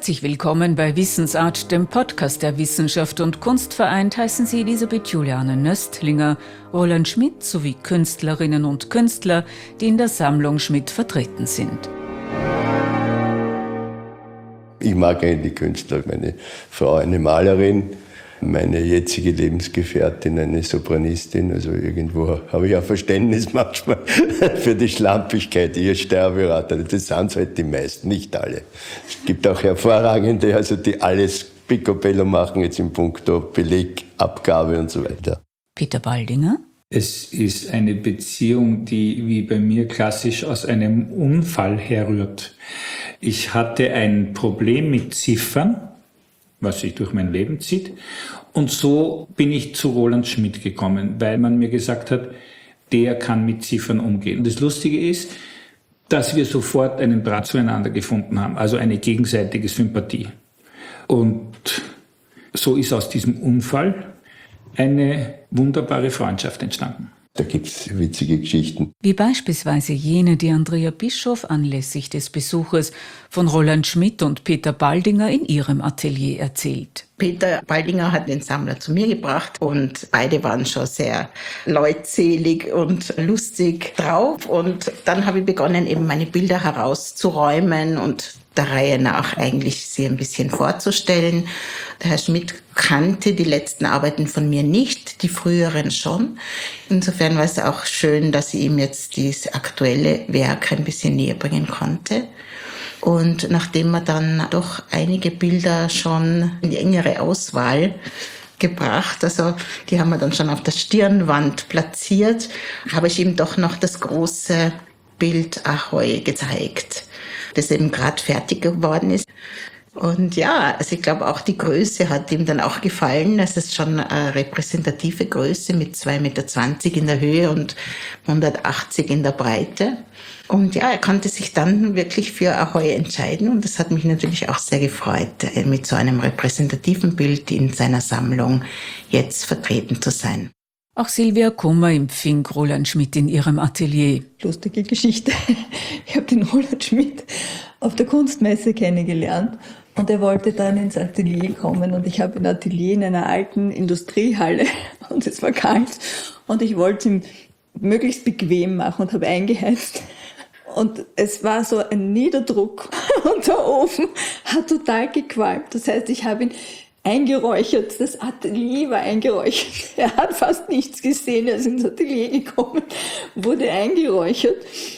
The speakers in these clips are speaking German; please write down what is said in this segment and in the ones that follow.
Herzlich willkommen bei Wissensart, dem Podcast der Wissenschaft und Kunst. Vereint heißen Sie Elisabeth Juliane Nöstlinger, Roland Schmidt sowie Künstlerinnen und Künstler, die in der Sammlung Schmidt vertreten sind. Ich mag eigentlich die Künstler. Meine Frau eine Malerin, meine jetzige Lebensgefährtin eine Sopranistin. Also irgendwo habe ich auch Verständnis manchmal für die Schlampigkeit. Ihr Steuerberater, das sind halt die meisten, nicht alle. Es gibt auch hervorragende, also die alles picobello machen, jetzt in puncto Belegabgabe und so weiter. Peter Baldinger? Es ist eine Beziehung, die wie bei mir klassisch aus einem Unfall herrührt. Ich hatte ein Problem mit Ziffern, was sich durch mein Leben zieht. Und so bin ich zu Roland Schmidt gekommen, weil man mir gesagt hat, der kann mit Ziffern umgehen. Und das Lustige ist, dass wir sofort einen Draht zueinander gefunden haben, also eine gegenseitige Sympathie. Und so ist aus diesem Unfall eine wunderbare Freundschaft entstanden. Da gibt's witzige Geschichten. Wie beispielsweise jene, die Andrea Bischof anlässlich des Besuches von Roland Schmidt und Peter Baldinger in ihrem Atelier erzählt. Peter Baldinger hat den Sammler zu mir gebracht und beide waren schon sehr leutselig und lustig drauf. Und dann habe ich begonnen, eben meine Bilder herauszuräumen und der Reihe nach eigentlich sie ein bisschen vorzustellen. Der Herr Schmidt kannte die letzten Arbeiten von mir nicht, die früheren schon. Insofern war es auch schön, dass ich ihm jetzt dieses aktuelle Werk ein bisschen näher bringen konnte. Und nachdem wir dann doch einige Bilder schon in die engere Auswahl gebracht, also die haben wir dann schon auf der Stirnwand platziert, habe ich ihm doch noch das große Bild Ahoi gezeigt, das eben gerade fertig geworden ist. Und ja, also ich glaube auch die Größe hat ihm dann auch gefallen. Das ist schon eine repräsentative Größe mit 2,20 Meter in der Höhe und 180 in der Breite. Und ja, er konnte sich dann wirklich für Ahoi entscheiden und das hat mich natürlich auch sehr gefreut, mit so einem repräsentativen Bild in seiner Sammlung jetzt vertreten zu sein. Auch Silvia Kummer empfing Roland Schmidt in ihrem Atelier. Lustige Geschichte. Ich habe den Roland Schmidt auf der Kunstmesse kennengelernt und er wollte dann ins Atelier kommen und ich habe ein Atelier in einer alten Industriehalle und es war kalt und ich wollte es ihm möglichst bequem machen und habe eingeheizt. Und es war so ein Niederdruck und der Ofen hat total gequalmt. Das heißt, ich habe ihn eingeräuchert. Das Atelier war eingeräuchert. Er hat fast nichts gesehen. Er ist ins Atelier gekommen, wurde eingeräuchert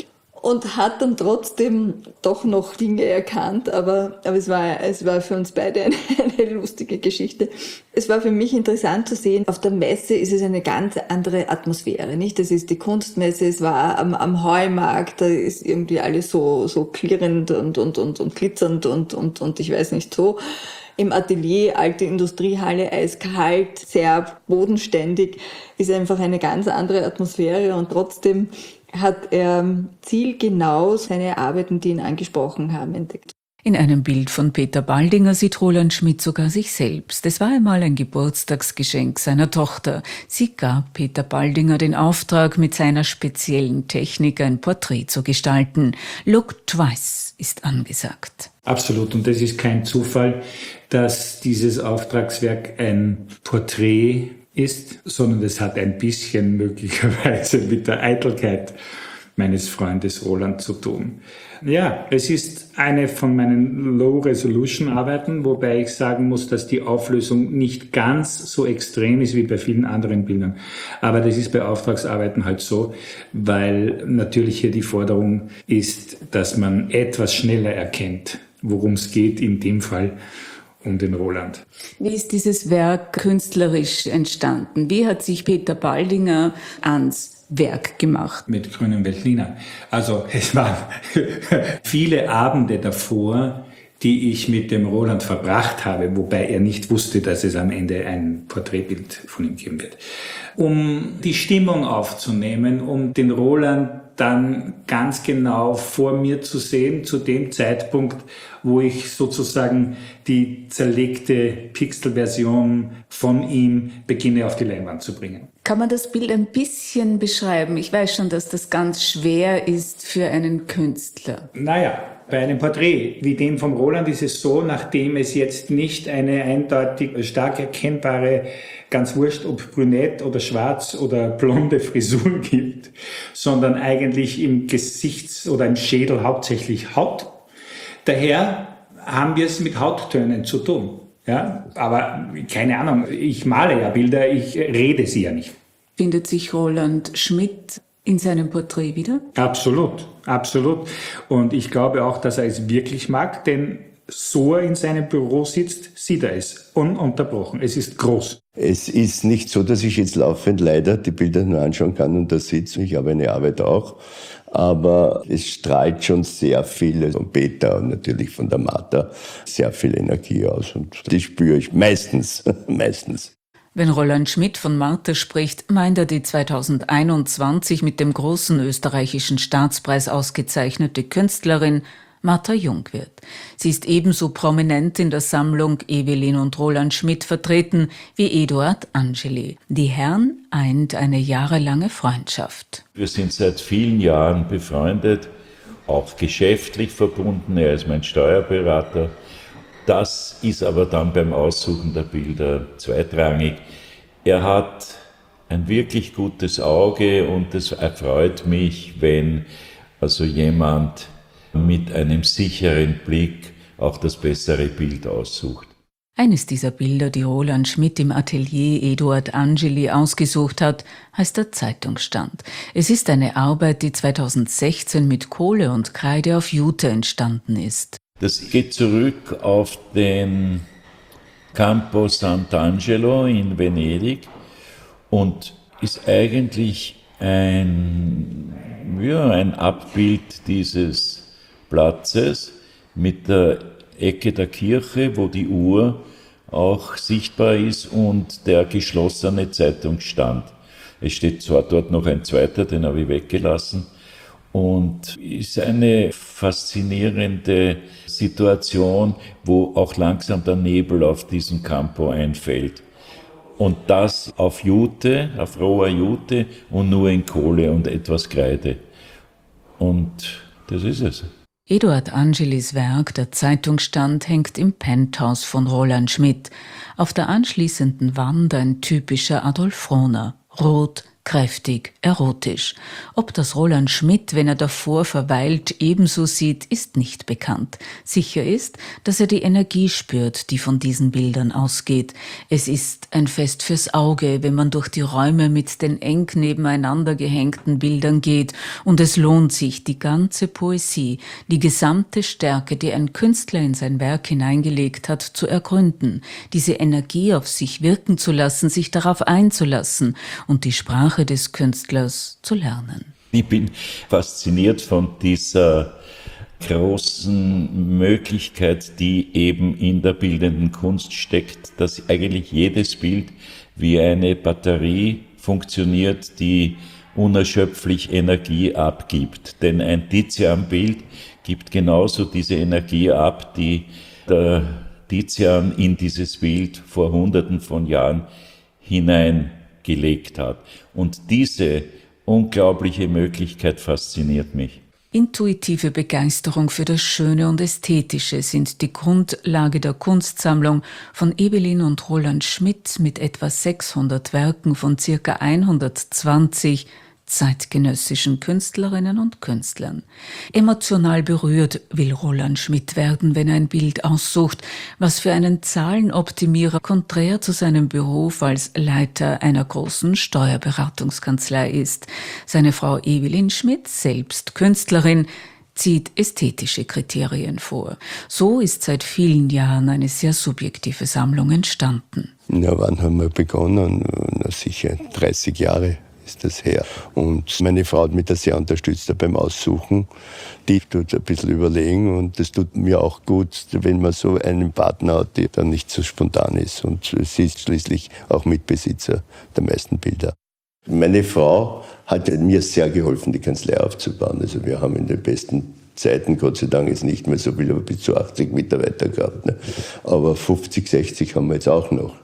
und hat dann trotzdem doch noch Dinge erkannt. Aber es war für uns beide eine lustige Geschichte. Es war für mich interessant zu sehen, auf der Messe ist es eine ganz andere Atmosphäre, nicht? Das ist die Kunstmesse, es war am Heumarkt, da ist irgendwie alles so klirrend und glitzernd und ich weiß nicht so. Im Atelier, alte Industriehalle, eiskalt, sehr bodenständig, ist einfach eine ganz andere Atmosphäre und trotzdem hat er zielgenau seine Arbeiten, die ihn angesprochen haben, entdeckt. In einem Bild von Peter Baldinger sieht Roland Schmidt sogar sich selbst. Es war einmal ein Geburtstagsgeschenk seiner Tochter. Sie gab Peter Baldinger den Auftrag, mit seiner speziellen Technik ein Porträt zu gestalten. Look twice ist angesagt. Absolut. Und das ist kein Zufall, dass dieses Auftragswerk ein Porträt ist, sondern es hat ein bisschen möglicherweise mit der Eitelkeit meines Freundes Roland zu tun. Ja, es ist eine von meinen Low-Resolution-Arbeiten, wobei ich sagen muss, dass die Auflösung nicht ganz so extrem ist wie bei vielen anderen Bildern. Aber das ist bei Auftragsarbeiten halt so, weil natürlich hier die Forderung ist, dass man etwas schneller erkennt, worum es geht, in dem Fall um den Roland. Wie ist dieses Werk künstlerisch entstanden? Wie hat sich Peter Baldinger ans Werk gemacht? Mit grünem Veltliner. Also es waren viele Abende davor, die ich mit dem Roland verbracht habe, wobei er nicht wusste, dass es am Ende ein Porträtbild von ihm geben wird. Um die Stimmung aufzunehmen, um den Roland dann ganz genau vor mir zu sehen, zu dem Zeitpunkt, wo ich sozusagen die zerlegte Pixelversion von ihm beginne auf die Leinwand zu bringen. Kann man das Bild ein bisschen beschreiben? Ich weiß schon, dass das ganz schwer ist für einen Künstler. Naja, Bei einem Porträt wie dem vom Roland ist es so, nachdem es jetzt nicht eine eindeutig stark erkennbare, ganz wurscht ob brünett oder schwarz oder blonde Frisur gibt, sondern eigentlich im Gesichts- oder im Schädel hauptsächlich Haut. Daher haben wir es mit Hauttönen zu tun. Ja? Aber keine Ahnung, ich male ja Bilder, ich rede sie ja nicht. Findet sich Roland Schmidt in seinem Porträt wieder? Absolut, absolut. Und ich glaube auch, dass er es wirklich mag, denn so er in seinem Büro sitzt, sieht er es ununterbrochen. Es ist groß. Es ist nicht so, dass ich jetzt laufend leider die Bilder nur anschauen kann und da sitze. Ich habe eine Arbeit auch. Aber es strahlt schon sehr viel von Peter und natürlich von der Martha sehr viel Energie aus. Und die spüre ich meistens. Wenn Roland Schmidt von Martha spricht, meint er die 2021 mit dem großen österreichischen Staatspreis ausgezeichnete Künstlerin Martha Jungwirth. Sie ist ebenso prominent in der Sammlung Evelyn und Roland Schmidt vertreten wie Eduard Angeli. Die Herren eint eine jahrelange Freundschaft. Wir sind seit vielen Jahren befreundet, auch geschäftlich verbunden. Er ist mein Steuerberater. Das ist aber dann beim Aussuchen der Bilder zweitrangig. Er hat ein wirklich gutes Auge und es erfreut mich, wenn also jemand mit einem sicheren Blick auch das bessere Bild aussucht. Eines dieser Bilder, die Roland Schmidt im Atelier Eduard Angeli ausgesucht hat, heißt der Zeitungsstand. Es ist eine Arbeit, die 2016 mit Kohle und Kreide auf Jute entstanden ist. Das geht zurück auf den Campo Sant'Angelo in Venedig und ist eigentlich ein Abbild dieses Platzes mit der Ecke der Kirche, wo die Uhr auch sichtbar ist und der geschlossene Zeitungsstand. Es steht zwar dort noch ein zweiter, den habe ich weggelassen, und ist eine faszinierende Situation, wo auch langsam der Nebel auf diesen Campo einfällt. Und das auf Jute, auf roher Jute und nur in Kohle und etwas Kreide. Und das ist es. Eduard Angelis Werk, der Zeitungsstand, hängt im Penthouse von Roland Schmidt. Auf der anschließenden Wand ein typischer Adolf Rohner, rot, kräftig, erotisch. Ob das Roland Schmidt, wenn er davor verweilt, ebenso sieht, ist nicht bekannt. Sicher ist, dass er die Energie spürt, die von diesen Bildern ausgeht. Es ist ein Fest fürs Auge, wenn man durch die Räume mit den eng nebeneinander gehängten Bildern geht, und es lohnt sich, die ganze Poesie, die gesamte Stärke, die ein Künstler in sein Werk hineingelegt hat, zu ergründen, diese Energie auf sich wirken zu lassen, sich darauf einzulassen und die Sprache des Künstlers zu lernen. Ich bin fasziniert von dieser großen Möglichkeit, die eben in der bildenden Kunst steckt, dass eigentlich jedes Bild wie eine Batterie funktioniert, die unerschöpflich Energie abgibt. Denn ein Tizian-Bild gibt genauso diese Energie ab, die der Tizian in dieses Bild vor Hunderten von Jahren hineingelegt hat. Und diese unglaubliche Möglichkeit fasziniert mich. Intuitive Begeisterung für das Schöne und Ästhetische sind die Grundlage der Kunstsammlung von Evelyn und Roland Schmidt mit etwa 600 Werken von ca. 120 zeitgenössischen Künstlerinnen und Künstlern. Emotional berührt will Roland Schmidt werden, wenn er ein Bild aussucht, was für einen Zahlenoptimierer konträr zu seinem Beruf als Leiter einer großen Steuerberatungskanzlei ist. Seine Frau Evelyn Schmidt, selbst Künstlerin, zieht ästhetische Kriterien vor. So ist seit vielen Jahren eine sehr subjektive Sammlung entstanden. Ja, wann haben wir begonnen? Na, sicher 30 Jahre ist das her. Und meine Frau hat mich da sehr unterstützt beim Aussuchen. Die tut ein bisschen überlegen und das tut mir auch gut, wenn man so einen Partner hat, der dann nicht so spontan ist. Und sie ist schließlich auch Mitbesitzer der meisten Bilder. Meine Frau hat mir sehr geholfen, die Kanzlei aufzubauen. Also wir haben in den besten Zeiten, Gott sei Dank, jetzt nicht mehr so viel, aber bis zu 80 Mitarbeiter gehabt. Ne? Aber 50, 60 haben wir jetzt auch noch.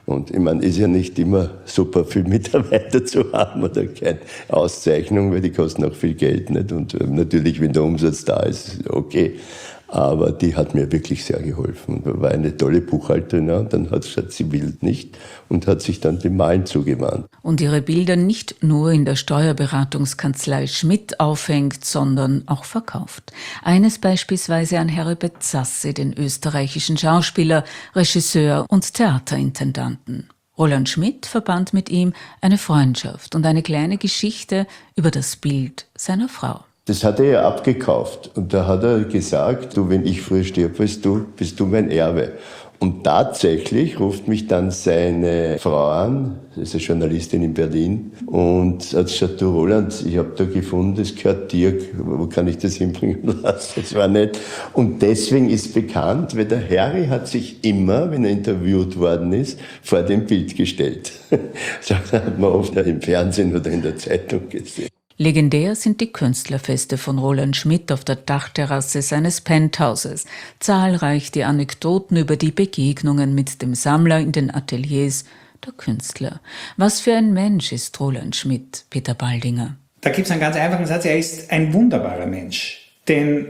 Und ich meine, ist ja nicht immer super viel Mitarbeiter zu haben oder keine Auszeichnung, weil die kosten auch viel Geld, nicht? Und natürlich, wenn der Umsatz da ist, okay. Aber die hat mir wirklich sehr geholfen. War eine tolle Buchhalterin, ja. Dann hat sie wild nicht und hat sich dann dem Malen zugewandt. Und ihre Bilder nicht nur in der Steuerberatungskanzlei Schmidt aufhängt, sondern auch verkauft. Eines beispielsweise an Heribert Sasse, den österreichischen Schauspieler, Regisseur und Theaterintendanten. Roland Schmidt verband mit ihm eine Freundschaft und eine kleine Geschichte über das Bild seiner Frau. Das hat er ja abgekauft. Und da hat er gesagt, du, wenn ich früher stirb, bist du mein Erbe. Und tatsächlich ruft mich dann seine Frau an, das ist eine Journalistin in Berlin, und hat gesagt, du Roland, ich habe da gefunden, das gehört dir, wo kann ich das hinbringen lassen? Das war nett. Und deswegen ist bekannt, weil der Harry hat sich immer, wenn er interviewt worden ist, vor dem Bild gestellt. Das hat man oft im Fernsehen oder in der Zeitung gesehen. Legendär sind die Künstlerfeste von Roland Schmidt auf der Dachterrasse seines Penthauses. Zahlreich die Anekdoten über die Begegnungen mit dem Sammler in den Ateliers der Künstler. Was für ein Mensch ist Roland Schmidt, Peter Baldinger? Da gibt es einen ganz einfachen Satz, er ist ein wunderbarer Mensch. Denn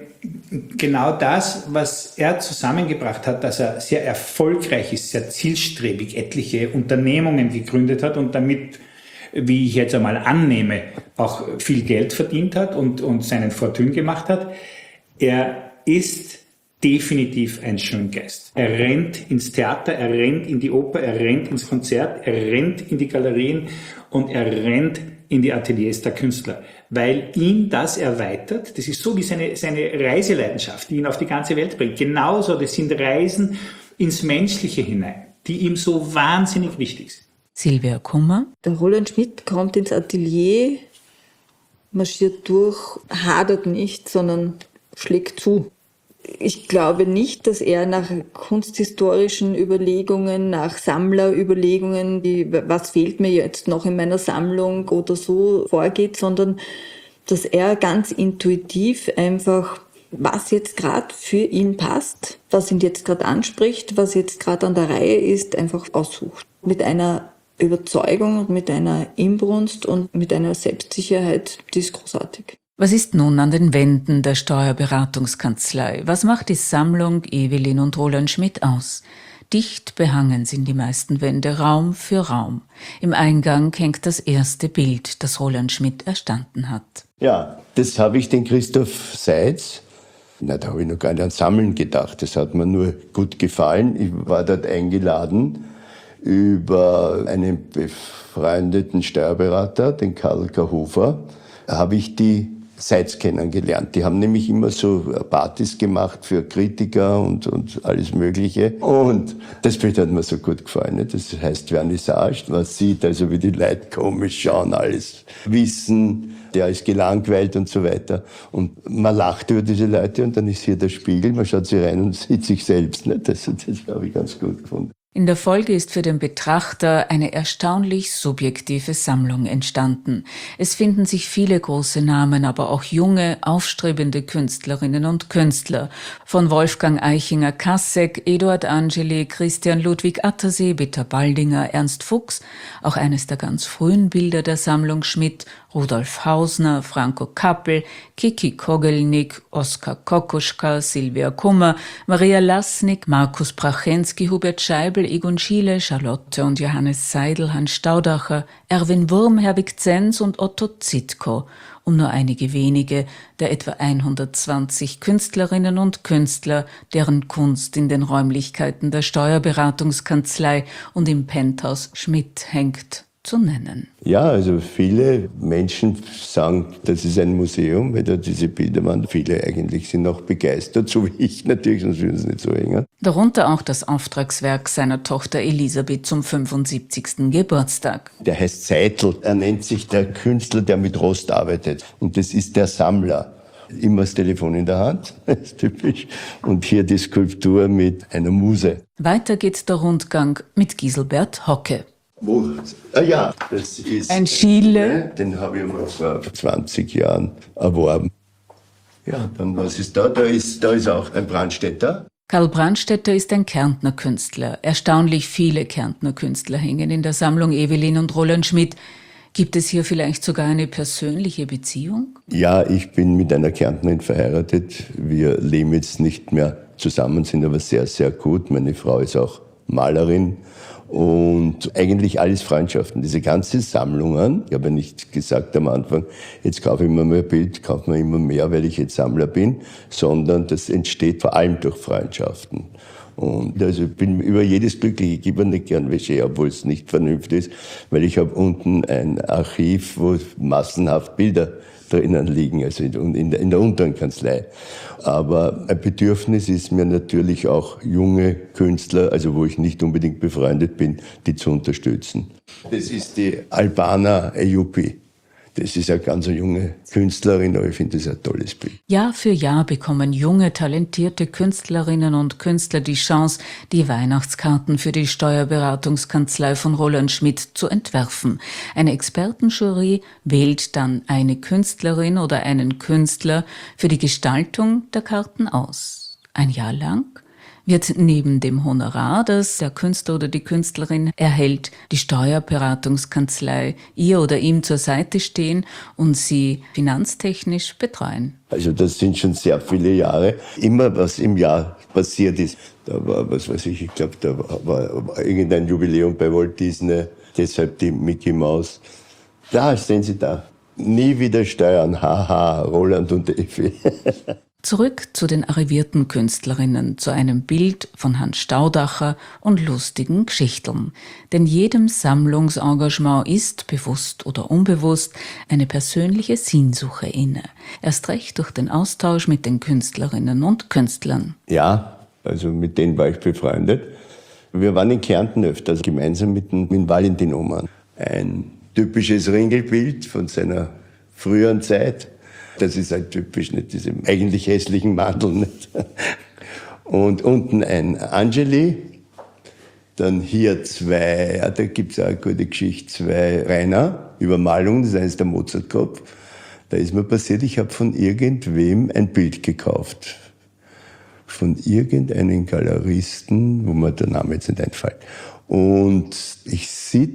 genau das, was er zusammengebracht hat, dass er sehr erfolgreich ist, sehr zielstrebig, etliche Unternehmungen gegründet hat und damit, wie ich jetzt einmal annehme, auch viel Geld verdient hat und seinen Fortune gemacht hat. Er ist definitiv ein Schöngeist. Er rennt ins Theater, er rennt in die Oper, er rennt ins Konzert, er rennt in die Galerien und er rennt in die Ateliers der Künstler, weil ihn das erweitert. Das ist so wie seine Reiseleidenschaft, die ihn auf die ganze Welt bringt. Genauso, das sind Reisen ins Menschliche hinein, die ihm so wahnsinnig wichtig sind. Silvia Kummer. Der Roland Schmidt kommt ins Atelier, marschiert durch, hadert nicht, sondern schlägt zu. Ich glaube nicht, dass er nach kunsthistorischen Überlegungen, nach Sammlerüberlegungen, wie was fehlt mir jetzt noch in meiner Sammlung oder so vorgeht, sondern dass er ganz intuitiv einfach, was jetzt gerade für ihn passt, was ihn jetzt gerade anspricht, was jetzt gerade an der Reihe ist, einfach aussucht. Mit einer Überzeugung und mit einer Inbrunst und mit einer Selbstsicherheit, die ist großartig. Was ist nun an den Wänden der Steuerberatungskanzlei? Was macht die Sammlung Evelyn und Roland Schmidt aus? Dicht behangen sind die meisten Wände, Raum für Raum. Im Eingang hängt das erste Bild, das Roland Schmidt erstanden hat. Ja, das habe ich den Christoph Seitz. Da habe ich noch gar nicht an Sammeln gedacht. Das hat mir nur gut gefallen. Ich war dort eingeladen über einen befreundeten Steuerberater, den Karl Kahofer, habe ich die Seitz kennengelernt. Die haben nämlich immer so Partys gemacht für Kritiker und alles Mögliche. Und das Bild hat mir so gut gefallen. Das heißt Vernissage. Man sieht also, wie die Leute komisch schauen, alles wissen, der ist gelangweilt und so weiter. Und man lacht über diese Leute und dann ist hier der Spiegel, man schaut sie rein und sieht sich selbst. Das habe ich ganz gut gefunden. In der Folge ist für den Betrachter eine erstaunlich subjektive Sammlung entstanden. Es finden sich viele große Namen, aber auch junge, aufstrebende Künstlerinnen und Künstler. Von Wolfgang Eichinger-Kassek, Eduard Angeli, Christian Ludwig Attersee, Peter Baldinger, Ernst Fuchs, auch eines der ganz frühen Bilder der Sammlung Schmidt, Rudolf Hausner, Franco Kappel, Kiki Kogelnik, Oskar Kokoschka, Silvia Kummer, Maria Lasnik, Markus Brachensky, Hubert Scheibel, Egon Schiele, Charlotte und Johannes Seidel, Hans Staudacher, Erwin Wurm, Herwig Zenz und Otto Zitko, um nur einige wenige der etwa 120 Künstlerinnen und Künstler, deren Kunst in den Räumlichkeiten der Steuerberatungskanzlei und im Penthouse Schmidt hängt, zu nennen. Ja, also viele Menschen sagen, das ist ein Museum, weil da diese Bilder waren. Viele eigentlich sind auch begeistert, so wie ich natürlich, sonst würden sie nicht so hängen. Darunter auch das Auftragswerk seiner Tochter Elisabeth zum 75. Geburtstag. Der heißt Seidel. Er nennt sich der Künstler, der mit Rost arbeitet. Und das ist der Sammler. Immer das Telefon in der Hand, das ist typisch. Und hier die Skulptur mit einer Muse. Weiter geht der Rundgang mit Giselbert Hocke. Ja, das ist ein Schiele. Den habe ich mal vor 20 Jahren erworben. Ja, dann was ist da? Da ist auch ein Brandstätter. Karl Brandstätter ist ein Kärntner Künstler. Erstaunlich viele Kärntner Künstler hängen in der Sammlung Evelyn und Roland Schmidt. Gibt es hier vielleicht sogar eine persönliche Beziehung? Ja, ich bin mit einer Kärntnerin verheiratet. Wir leben jetzt nicht mehr zusammen, sind aber sehr, sehr gut. Meine Frau ist auch Malerin und eigentlich alles Freundschaften. Diese ganzen Sammlungen, ich habe ja nicht gesagt am Anfang, jetzt kaufe ich mir mal ein Bild, kaufe mir immer mehr, weil ich jetzt Sammler bin, sondern das entsteht vor allem durch Freundschaften. Und also ich bin über jedes glücklich. Ich gebe nicht gern Wäsche, obwohl es nicht vernünftig ist, weil ich habe unten ein Archiv, wo massenhaft Bilder drinnen liegen, also in der unteren Kanzlei. Aber ein Bedürfnis ist mir natürlich auch junge Künstler, also wo ich nicht unbedingt befreundet bin, die zu unterstützen. Das ist die Albana Ayubi. Das ist eine ganz junge Künstlerin, aber ich finde das ein tolles Bild. Jahr für Jahr bekommen junge, talentierte Künstlerinnen und Künstler die Chance, die Weihnachtskarten für die Steuerberatungskanzlei von Roland Schmidt zu entwerfen. Eine Expertenjury wählt dann eine Künstlerin oder einen Künstler für die Gestaltung der Karten aus. Ein Jahr lang wird neben dem Honorar, das der Künstler oder die Künstlerin erhält, die Steuerberatungskanzlei ihr oder ihm zur Seite stehen und sie finanztechnisch betreuen. Also das sind schon sehr viele Jahre. Immer was im Jahr passiert ist. Da war, was weiß ich glaube, da war irgendein Jubiläum bei Walt Disney, deshalb die Mickey Maus. Da, sehen Sie da. Nie wieder steuern, haha, Roland und Effi. Zurück zu den arrivierten Künstlerinnen, zu einem Bild von Hans Staudacher und lustigen Geschichteln. Denn jedem Sammlungsengagement ist, bewusst oder unbewusst, eine persönliche Sinnsuche inne. Erst recht durch den Austausch mit den Künstlerinnen und Künstlern. Ja, also mit denen war ich befreundet. Wir waren in Kärnten öfters, gemeinsam mit Valentin Oman. Ein typisches Ringelbild von seiner früheren Zeit. Das ist halt typisch, nicht diese eigentlich hässlichen Mantel. Nicht? Und unten ein Angeli, dann hier zwei, ja, da gibt's auch eine gute Geschichte, zwei Rainer, Übermalungen, das ist eines der Mozartkopf. Da ist mir passiert, ich habe von irgendwem ein Bild gekauft. Von irgendeinem Galeristen, wo mir der Name jetzt nicht einfällt. Und ich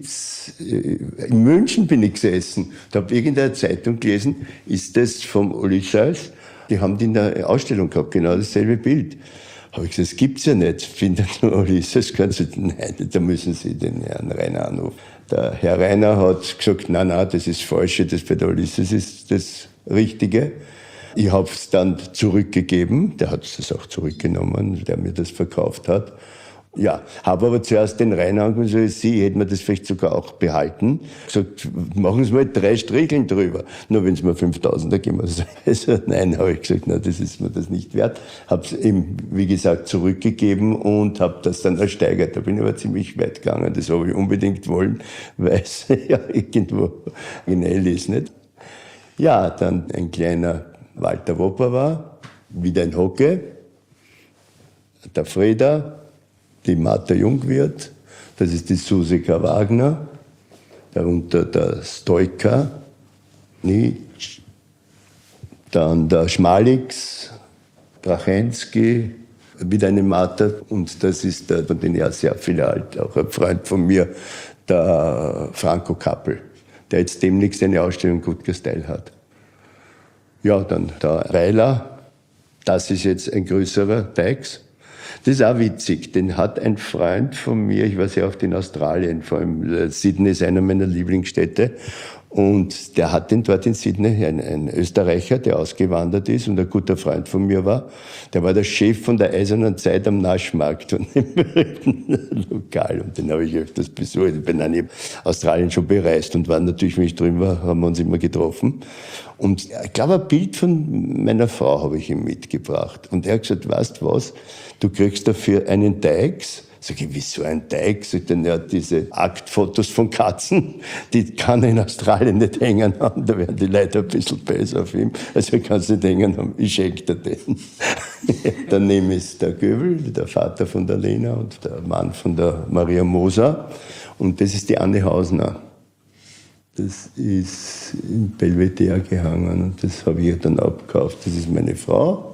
in München bin ich gesessen, da habe irgendeine Zeitung gelesen, ist das vom Ulysses? Die haben die in der Ausstellung gehabt, genau dasselbe Bild. Habe ich gesagt, das gibt's ja nicht, findet nur Ulysses. Nein, da müssen Sie den Herrn Rainer anrufen. Der Herr Rainer hat gesagt, nein, das ist falsch, das bei der Ulysses ist das Richtige. Ich habe es dann zurückgegeben, der hat es auch zurückgenommen, der mir das verkauft hat. Ja, habe aber zuerst den Rainer angerufen, Sie hätten mir das vielleicht sogar auch behalten. Gesagt, machen Sie mal 3 Stricheln drüber. Nur wenn Sie mir 5.000er geben. Also nein, habe ich gesagt, nein, das ist mir das nicht wert. Habe es ihm, wie gesagt, zurückgegeben und habe das dann ersteigert. Da bin ich aber ziemlich weit gegangen. Das habe ich unbedingt wollen, weil es ja irgendwo originell ist, nicht? Ja, dann ein kleiner Walter Wopper war, wieder ein Hocke, der Freda, die Martha Jungwirth, das ist die Susika Wagner, darunter der Stoika, Nitsch, dann der Schmalix, Drachensky, wieder eine Martha und das ist der, von denen ja sehr viele alt, auch ein Freund von mir, der Franco Kappel, der jetzt demnächst eine Ausstellung Guttger Style hat. Ja, dann der Weiler, das ist jetzt ein größerer Teix. Das ist auch witzig, den hat ein Freund von mir, ich war sehr oft in Australien, vor allem Sydney ist einer meiner Lieblingsstädte, und der hat den dort in Sydney, ein Österreicher, der ausgewandert ist und ein guter Freund von mir war, der war der Chef von der Eisernen Zeit am Naschmarkt und im berühmten Lokal, und den habe ich öfters besucht. Ich bin dann in Australien schon bereist und war natürlich, wenn ich drüben war, haben wir uns immer getroffen. Und ich glaube, ein Bild von meiner Frau habe ich ihm mitgebracht. Und er hat gesagt, weißt du was, du kriegst dafür einen Teix. Sag ich, wieso ein Teig? Sagt er, ja, diese Aktfotos von Katzen, die kann er in Australien nicht hängen haben. Da werden die Leute ein bisschen böse auf ihm. Also er kann es nicht hängen haben. Ich schenke dir den. Daneben ist der Göbel, der Vater von der Lena und der Mann von der Maria Moser. Und das ist die Anne Hausner. Das ist in Belvedere gehangen und das habe ich dann abgekauft. Das ist meine Frau.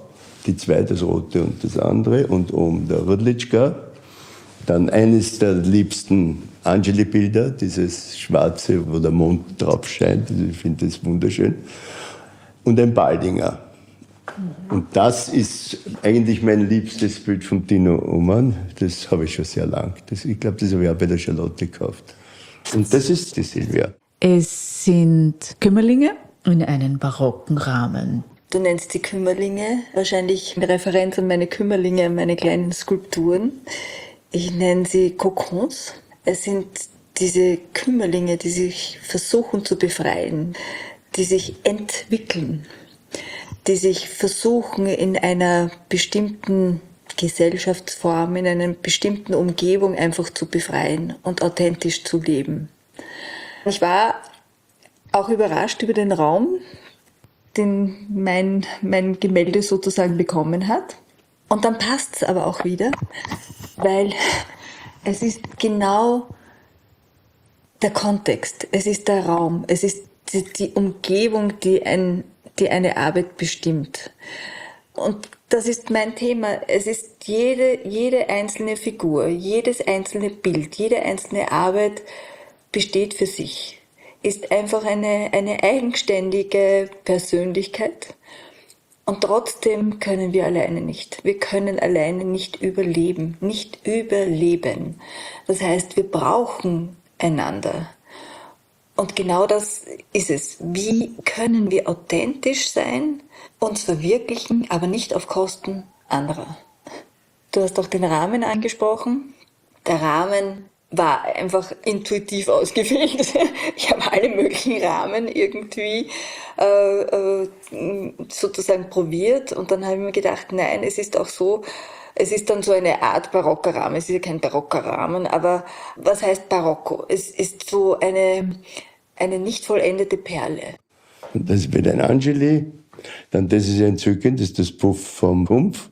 die zwei, das rote und das andere, und oben der Rudlitschka. Dann eines der liebsten Angeli-Bilder, dieses schwarze, wo der Mond drauf scheint. Ich finde das wunderschön. Und ein Baldinger. Und das ist eigentlich mein liebstes Bild von Dino Oman. Das habe ich schon sehr lang. Ich glaube, das habe ich auch bei der Charlotte gekauft. Und das ist die Silvia. Es sind Kümmerlinge in einen barocken Rahmen. Du nennst die Kümmerlinge, wahrscheinlich eine Referenz an meine Kümmerlinge, an meine kleinen Skulpturen. Ich nenne sie Kokons. Es sind diese Kümmerlinge, die sich versuchen zu befreien, die sich entwickeln, die sich versuchen in einer bestimmten Gesellschaftsform, in einer bestimmten Umgebung einfach zu befreien und authentisch zu leben. Ich war auch überrascht über den Raum, den mein Gemälde sozusagen bekommen hat. Und dann passt es aber auch wieder, weil es ist genau der Kontext, es ist der Raum, es ist die Umgebung, die eine Arbeit bestimmt. Und das ist mein Thema. Es ist jede einzelne Figur, jedes einzelne Bild, jede einzelne Arbeit besteht für sich, ist einfach eine eigenständige Persönlichkeit. Und trotzdem können wir alleine nicht. Wir können alleine nicht überleben. Das heißt, wir brauchen einander. Und genau das ist es. Wie können wir authentisch sein, uns verwirklichen, aber nicht auf Kosten anderer? Du hast auch den Rahmen angesprochen. Der Rahmen war einfach intuitiv ausgewählt. Ich habe alle möglichen Rahmen irgendwie sozusagen probiert und dann habe ich mir gedacht, nein, es ist auch so, es ist dann so eine Art barocker Rahmen. Es ist ja kein barocker Rahmen, aber was heißt Barocco? Es ist so eine nicht vollendete Perle. Und das ist bei den Angeli, dann das ist entzückend, das ist das Puff vom Rumpf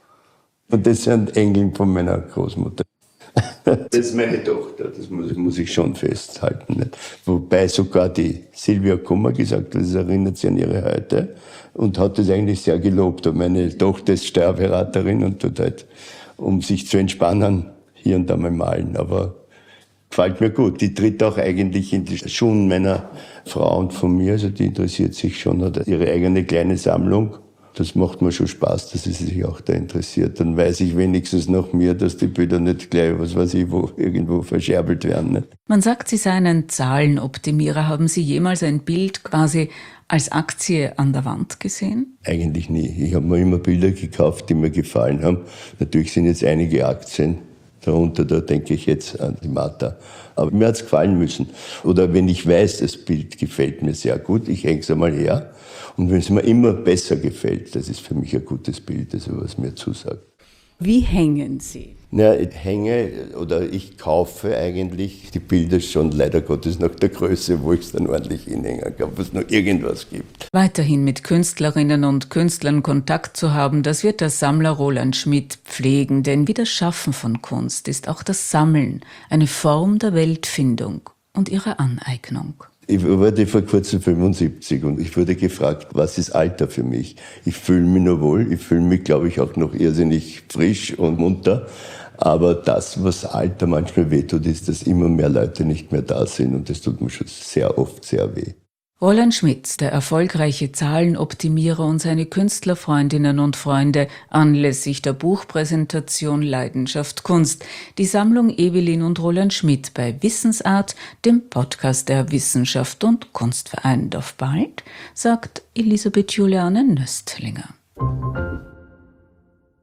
und das sind Engeln von meiner Großmutter. Das ist meine Tochter, das muss ich schon festhalten. Nicht? Wobei sogar die Silvia Kummer gesagt hat, das erinnert sie an ihre Heute und hat das eigentlich sehr gelobt. Und meine Tochter ist Steuerberaterin und tut halt, um sich zu entspannen, hier und da mal malen. Aber gefällt mir gut. Die tritt auch eigentlich in die Schuhen meiner Frau und von mir. Also die interessiert sich schon, hat ihre eigene kleine Sammlung. Das macht mir schon Spaß, dass sie sich auch da interessiert. Dann weiß ich wenigstens nach mir, dass die Bilder nicht gleich, was weiß ich, wo irgendwo verscherbelt werden. Nicht? Man sagt, Sie seien ein Zahlenoptimierer. Haben Sie jemals ein Bild quasi als Aktie an der Wand gesehen? Eigentlich nie. Ich habe mir immer Bilder gekauft, die mir gefallen haben. Natürlich sind jetzt einige Aktien darunter, da denke ich jetzt an die Martha. Aber mir hat es gefallen müssen. Oder wenn ich weiß, das Bild gefällt mir sehr gut, ich hänge es einmal her. Und wenn es mir immer besser gefällt, das ist für mich ein gutes Bild, also was mir zusagt. Wie hängen Sie? Ja, ich hänge oder ich kaufe eigentlich die Bilder schon leider Gottes nach der Größe, wo ich es dann ordentlich hinhängen kann, ob es noch irgendwas gibt. Weiterhin mit Künstlerinnen und Künstlern Kontakt zu haben, das wird der Sammler Roland Schmidt pflegen, denn wie das Schaffen von Kunst ist auch das Sammeln eine Form der Weltfindung und ihrer Aneignung. Ich wurde vor kurzem 75 und ich wurde gefragt, was ist Alter für mich? Ich fühle mich noch wohl, ich fühle mich, glaube ich, auch noch irrsinnig frisch und munter. Aber das, was Alter manchmal wehtut, ist, dass immer mehr Leute nicht mehr da sind und das tut mir schon sehr oft sehr weh. Roland Schmidt, der erfolgreiche Zahlenoptimierer und seine Künstlerfreundinnen und Freunde anlässlich der Buchpräsentation Leidenschaft Kunst. Die Sammlung Evelyn und Roland Schmidt bei Wissensart, dem Podcast der Wissenschaft und Kunst vereint. Auf bald, sagt Elisabeth Juliane Nöstlinger.